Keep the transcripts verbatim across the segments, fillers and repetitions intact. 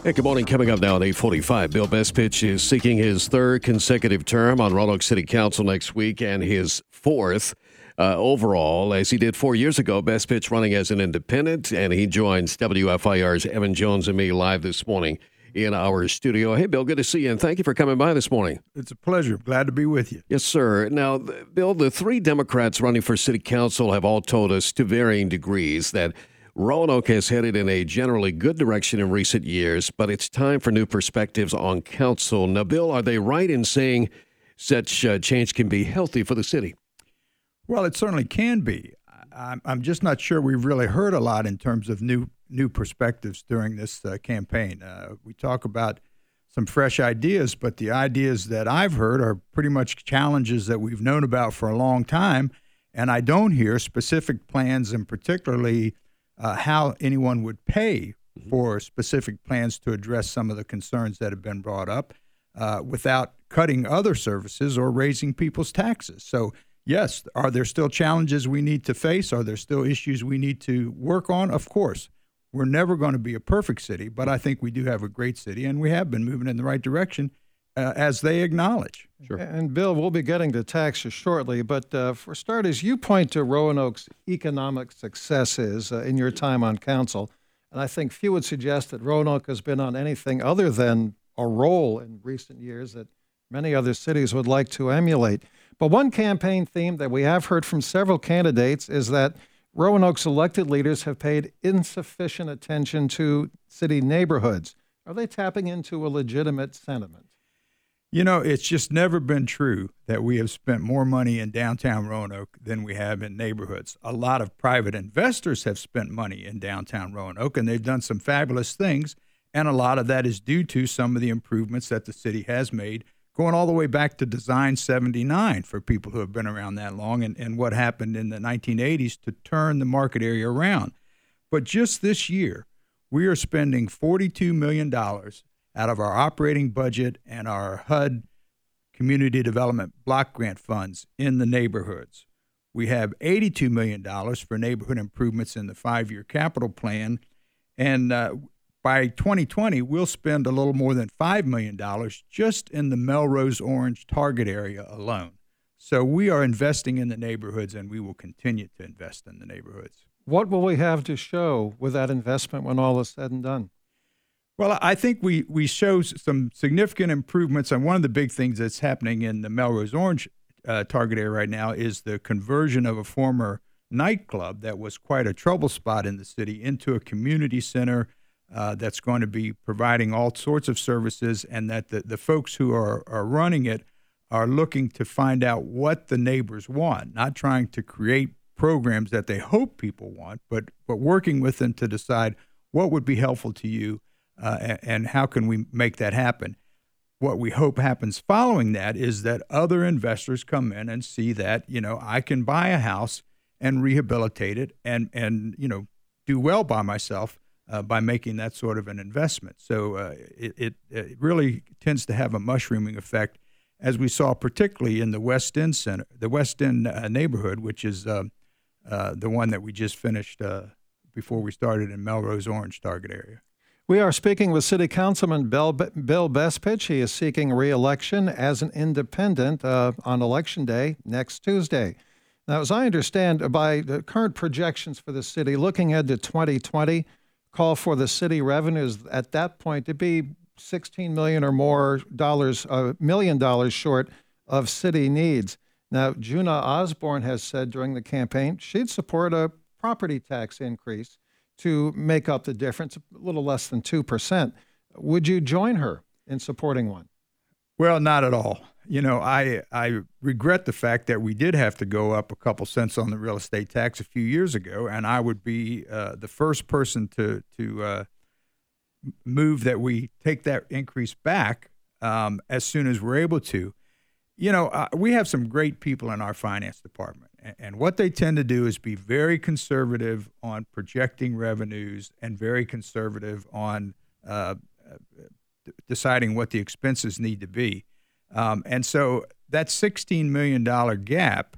Hey, good morning. Coming up now at eight forty-five, Bill Bestpitch is seeking his third consecutive term on Roanoke City Council next week and his fourth uh, overall, as he did four years ago. Bestpitch running as an independent, and he joins W F I R's Evan Jones and me live this morning in our studio. Hey, Bill, good to see you, and thank you for coming by this morning. It's a pleasure. Glad to be with you. Yes, sir. Now, Bill, the three Democrats running for city council have all told us to varying degrees that Roanoke has headed in a generally good direction in recent years, but it's time for new perspectives on council. Now, Bill, are they right in saying such uh, change can be healthy for the city? Well, it certainly can be. I'm, I'm just not sure we've really heard a lot in terms of new new perspectives during this uh, campaign. Uh, we talk about some fresh ideas, but the ideas that I've heard are pretty much challenges that we've known about for a long time, and I don't hear specific plans, and particularly Uh, how anyone would pay for specific plans to address some of the concerns that have been brought up uh, without cutting other services or raising people's taxes. So, yes, are there still challenges we need to face? Are there still issues we need to work on? Of course. We're never going to be a perfect city, but I think we do have a great city, and we have been moving in the right direction, uh, as they acknowledge. Sure. And, Bill, we'll be getting to taxes shortly, but uh, for starters, you point to Roanoke's economic successes uh, in your time on council, and I think few would suggest that Roanoke has been on anything other than a roll in recent years that many other cities would like to emulate. But one campaign theme that we have heard from several candidates is that Roanoke's elected leaders have paid insufficient attention to city neighborhoods. Are they tapping into a legitimate sentiment? You know, it's just never been true that we have spent more money in downtown Roanoke than we have in neighborhoods. A lot of private investors have spent money in downtown Roanoke, and they've done some fabulous things, and a lot of that is due to some of the improvements that the city has made, going all the way back to Design seventy-nine for people who have been around that long, and, and what happened in the nineteen eighties to turn the market area around. But just this year, we are spending forty-two million dollars out of our operating budget and our H U D Community Development Block Grant funds in the neighborhoods. We have eighty-two million dollars for neighborhood improvements in the five-year capital plan, and uh, by twenty twenty, we'll spend a little more than five million dollars just in the Melrose Orange target area alone. So we are investing in the neighborhoods, and we will continue to invest in the neighborhoods. What will we have to show with that investment when all is said and done? Well, I think we, we show some significant improvements, and one of the big things that's happening in the Melrose Orange uh, target area right now is the conversion of a former nightclub that was quite a trouble spot in the city into a community center uh, that's going to be providing all sorts of services, and that the, the folks who are, are running it are looking to find out what the neighbors want, not trying to create programs that they hope people want, but, but working with them to decide what would be helpful to you. Uh, and how can we make that happen? What we hope happens following that is that other investors come in and see that, you know, I can buy a house and rehabilitate it and, and you know, do well by myself uh, by making that sort of an investment. So uh, it, it, it really tends to have a mushrooming effect, as we saw particularly in the West End Center, the West End uh, neighborhood, which is uh, uh, the one that we just finished uh, before we started in Melrose Orange target area. We are speaking with City Councilman Bill, Bill Bestpitch. He is seeking re-election as an independent uh, on Election Day next Tuesday. Now, as I understand, by the current projections for the city, looking ahead to twenty twenty, call for the city revenues at that point to be sixteen million dollars or more dollars, uh, million dollars short of city needs. Now, Juna Osborne has said during the campaign she'd support a property tax increase to make up the difference, a little less than two percent. Would you join her in supporting one? Well, not at all. You know, I I regret the fact that we did have to go up a couple cents on the real estate tax a few years ago, and I would be uh, the first person to, to uh, move that we take that increase back um, as soon as we're able to. You know, uh, we have some great people in our finance department, and, and what they tend to do is be very conservative on projecting revenues and very conservative on uh, d- deciding what the expenses need to be. Um, and so that sixteen million dollars gap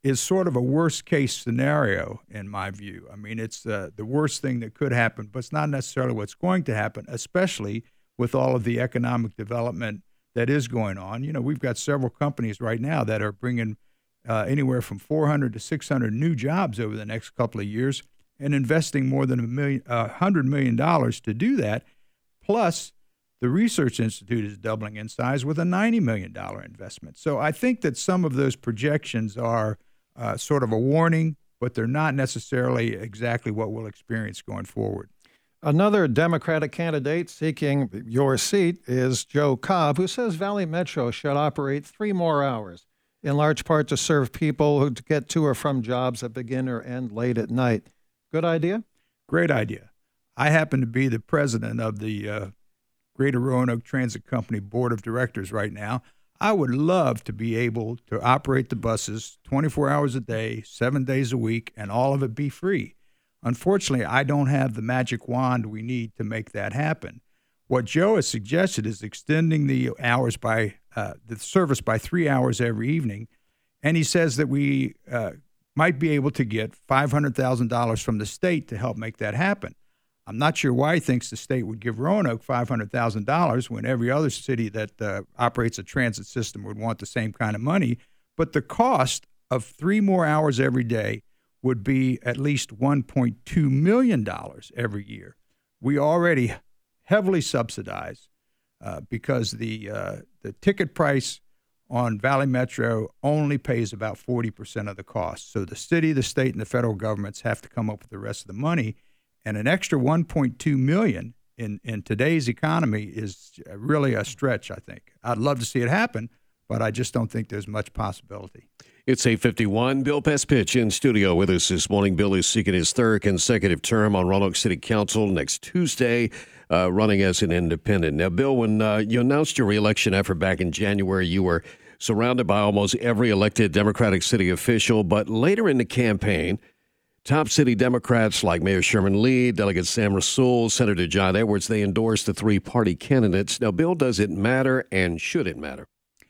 is sort of a worst-case scenario in my view. I mean, it's uh, the worst thing that could happen, but it's not necessarily what's going to happen, especially with all of the economic development that is going on. You know, we've got several companies right now that are bringing uh, anywhere from four hundred to six hundred new jobs over the next couple of years and investing more than a million, uh, one hundred million dollars to do that. Plus, the Research Institute is doubling in size with a ninety million dollars investment. So I think that some of those projections are uh, sort of a warning, but they're not necessarily exactly what we'll experience going forward. Another Democratic candidate seeking your seat is Joe Cobb, who says Valley Metro should operate three more hours, in large part to serve people who get to or from jobs that begin or end late at night. Good idea? Great idea. I happen to be the president of the uh, Greater Roanoke Transit Company Board of Directors right now. I would love to be able to operate the buses twenty-four hours a day, seven days a week, and all of it be free. Unfortunately, I don't have the magic wand we need to make that happen. What Joe has suggested is extending the hours by uh, the service by three hours every evening, and he says that we uh, might be able to get five hundred thousand dollars from the state to help make that happen. I'm not sure why he thinks the state would give Roanoke five hundred thousand dollars when every other city that uh, operates a transit system would want the same kind of money, but the cost of three more hours every day would be at least one point two million dollars every year. We already heavily subsidize uh, because the uh, the ticket price on Valley Metro only pays about forty percent of the cost. So the city, the state, and the federal governments have to come up with the rest of the money. And an extra one point two million dollars in, in today's economy is really a stretch, I think. I'd love to see it happen, but I just don't think there's much possibility. It's eight fifty-one. Bill Bestpitch in studio with us this morning. Bill is seeking his third consecutive term on Roanoke City Council next Tuesday, uh, running as an independent. Now, Bill, when uh, you announced your reelection effort back in January, you were surrounded by almost every elected Democratic city official. But later in the campaign, top city Democrats like Mayor Sherman Lee, Delegate Sam Rasool, Senator John Edwards, they endorsed the three-party candidates. Now, Bill, does it matter and should it matter?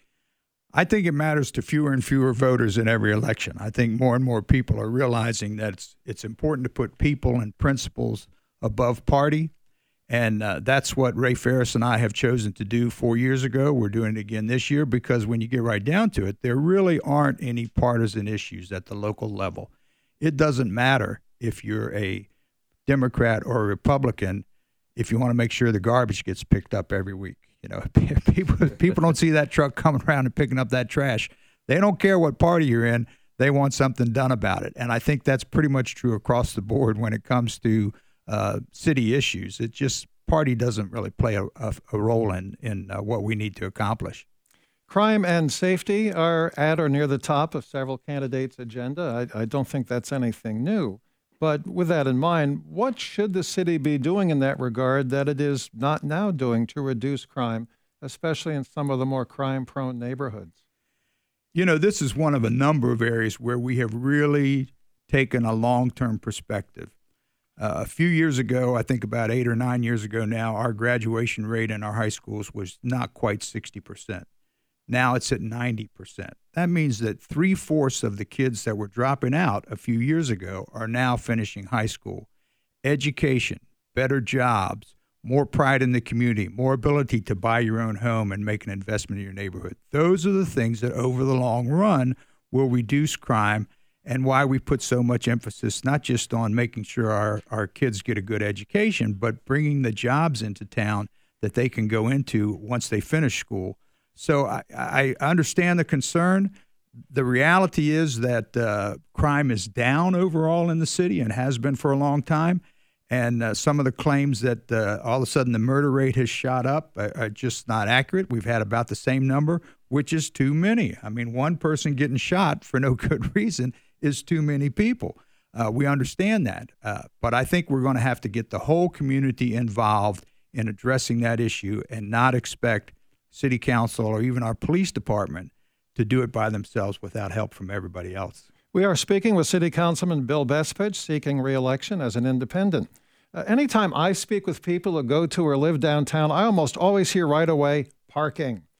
I think it matters to fewer and fewer voters in every election. I think more and more people are realizing that it's it's important to put people and principles above party, and uh, that's what Ray Ferris and I have chosen to do four years ago. We're doing it again this year because when you get right down to it, there really aren't any partisan issues at the local level. It doesn't matter if you're a Democrat or a Republican if you want to make sure the garbage gets picked up every week. You know, people people don't see that truck coming around and picking up that trash. They don't care what party you're in. They want something done about it. And I think that's pretty much true across the board when it comes to uh, city issues. It just, party doesn't really play a, a, a role in, in uh, what we need to accomplish. Crime and safety are at or near the top of several candidates' agenda. I, I don't think that's anything new. But with that in mind, what should the city be doing in that regard that it is not now doing to reduce crime, especially in some of the more crime-prone neighborhoods? You know, this is one of a number of areas where we have really taken a long-term perspective. Uh, a few years ago, I think about eight or nine years ago now, our graduation rate in our high schools was not quite sixty percent. Now it's at ninety percent. That means that three-fourths of the kids that were dropping out a few years ago are now finishing high school. Education, better jobs, more pride in the community, more ability to buy your own home and make an investment in your neighborhood. Those are the things that over the long run will reduce crime, and why we put so much emphasis not just on making sure our, our kids get a good education, but bringing the jobs into town that they can go into once they finish school. So I, I understand the concern. The reality is that uh, crime is down overall in the city and has been for a long time. And uh, some of the claims that uh, all of a sudden the murder rate has shot up are, are just not accurate. We've had about the same number, which is too many. I mean, one person getting shot for no good reason is too many people. Uh, we understand that. Uh, but I think we're going to have to get the whole community involved in addressing that issue and not expect city council or even our police department to do it by themselves without help from everybody else. We are speaking with City Councilman Bill Bestpitch, seeking re-election as an independent. Uh, anytime I speak with people who go to or live downtown, I almost always hear right away, parking.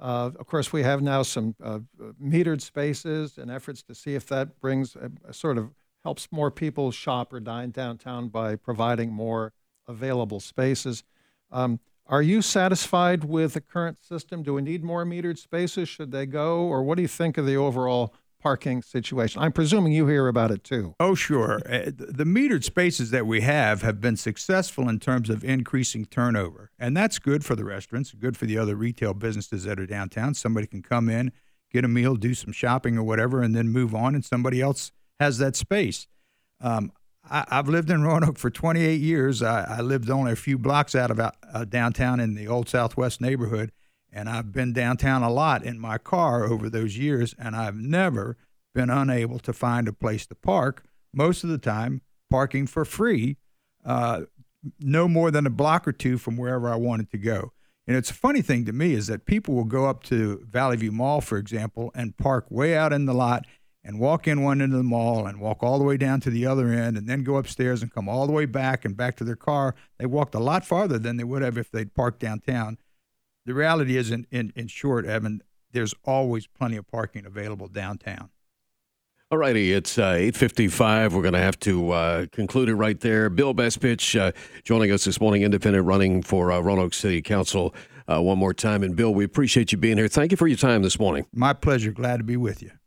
Uh, of course, we have now some uh, metered spaces and efforts to see if that brings a, a sort of helps more people shop or dine downtown by providing more available spaces. Um, are you satisfied with the current system? Do we need more metered spaces? Should they go? Or what do you think of the overall parking situation? I'm presuming you hear about it too. Oh, sure. Uh, the metered spaces that we have have been successful in terms of increasing turnover. And that's good for the restaurants, good for the other retail businesses that are downtown. Somebody can come in, get a meal, do some shopping or whatever, and then move on, and somebody else has that space. Um, I, I've lived in Roanoke for twenty-eight years. I, I lived only a few blocks out of uh, downtown in the Old Southwest neighborhood. And I've been downtown a lot in my car over those years, and I've never been unable to find a place to park, most of the time parking for free, uh, no more than a block or two from wherever I wanted to go. And it's a funny thing to me is that people will go up to Valley View Mall, for example, and park way out in the lot and walk in one end of the mall and walk all the way down to the other end and then go upstairs and come all the way back and back to their car. They walked a lot farther than they would have if they'd parked downtown. The reality is, in, in, in short, Evan, there's always plenty of parking available downtown. All righty, it's uh, eight fifty-five. We're going to have to uh, conclude it right there. Bill Bestpitch uh, joining us this morning, independent, running for uh, Roanoke City Council uh, one more time. And, Bill, we appreciate you being here. Thank you for your time this morning. My pleasure. Glad to be with you.